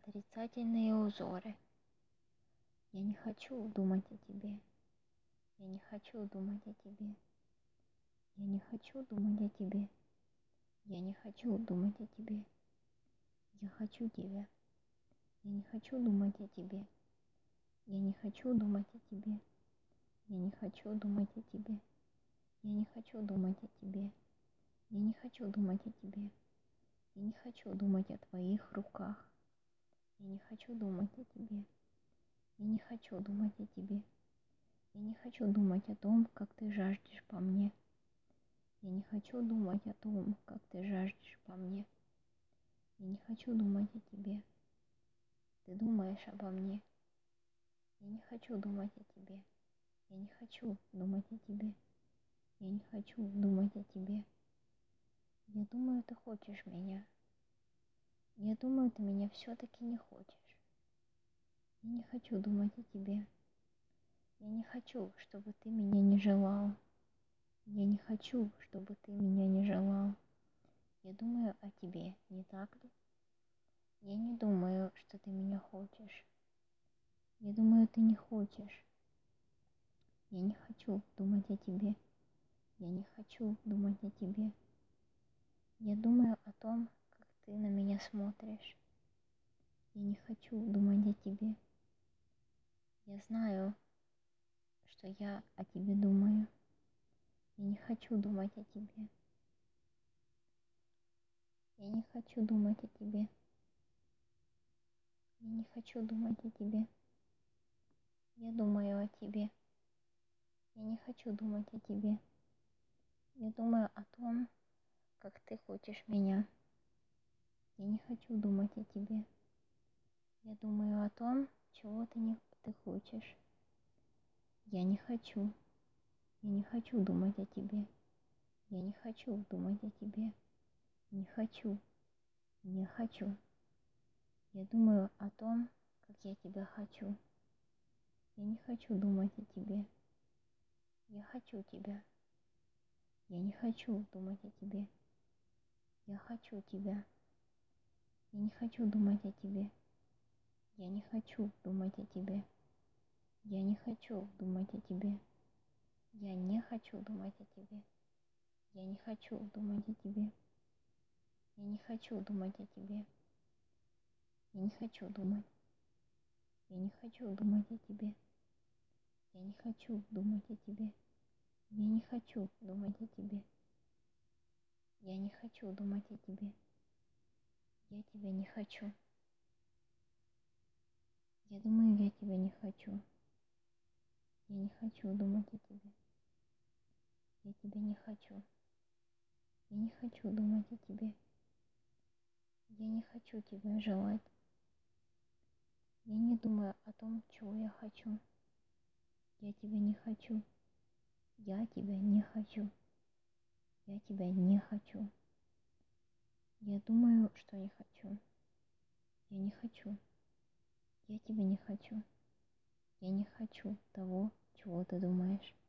отрицательные узоры. Я не хочу думать о тебе. Я не хочу думать о тебе. Я не хочу думать о тебе. Я не хочу думать о тебе. Я хочу тебя. Я не хочу думать о тебе. Я не хочу думать о тебе. Я не хочу думать о тебе. Я не хочу думать о тебе. Я не хочу думать о тебе. Я не хочу думать о твоих руках. Я не хочу думать о тебе. Я не хочу думать о тебе. Я не хочу думать о том, как ты жаждешь по мне. Я не хочу думать о том, как ты жаждешь по мне. Я не хочу думать о тебе. Ты думаешь обо мне. Я не хочу думать о тебе. Я не хочу думать о тебе. Я не хочу думать о тебе. Я думаю, ты хочешь меня. Я думаю, ты меня все-таки не хочешь. Я не хочу думать о тебе. Я не хочу, чтобы ты меня не желал. Я не хочу, чтобы ты меня не желал. Я думаю о тебе, не так ли? Я не думаю, что ты меня хочешь. Я думаю, ты не хочешь. Я не хочу думать о тебе. Я не хочу думать о тебе. Я думаю о том, как ты на меня смотришь. Я не хочу думать о тебе. Я знаю, что я о тебе думаю. Я не хочу думать о тебе. Я не хочу думать о тебе. Я не хочу думать о тебе. Я думаю о тебе. Я не хочу думать о тебе. Я думаю о том, как ты хочешь меня. Я не хочу думать о тебе. Я думаю о том, чего ты хочешь. Я не хочу. Я не хочу думать о тебе. Я не хочу думать о тебе. Не хочу. Не хочу. Я думаю о том, как я тебя хочу. Я не хочу думать о тебе. Я хочу тебя. Я не хочу думать о тебе. Я хочу тебя. Я не хочу думать о тебе. Я не хочу думать о тебе. Я не хочу думать о тебе. Я не хочу думать о тебе. Я не хочу думать о тебе. Я не хочу думать о тебе. Я не хочу думать. Я не хочу думать о тебе. Я не хочу думать о тебе. Я не хочу думать о тебе. Я не хочу думать о тебе. Я тебя не хочу. Я думаю, я тебя не хочу. Я не хочу думать о тебе. Я тебя не хочу. Я не хочу думать о тебе. Я не хочу тебя желать. Я не думаю о том, чего я хочу. Я тебя не хочу. Я тебя не хочу. Я тебя не хочу. Я думаю, что не хочу. Я не хочу. Я тебя не хочу. Я не хочу того, чего ты думаешь.